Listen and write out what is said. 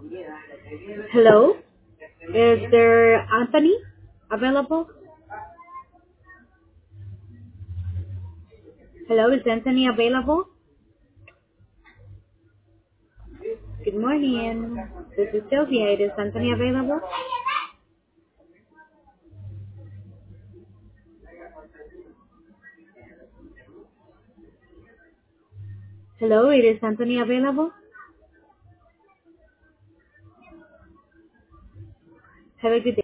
Hello, is there Anthony available? Hello, is Anthony available? Good morning. This is Sylvia. Is Anthony available? Hello, it is Anthony available? Have a good day.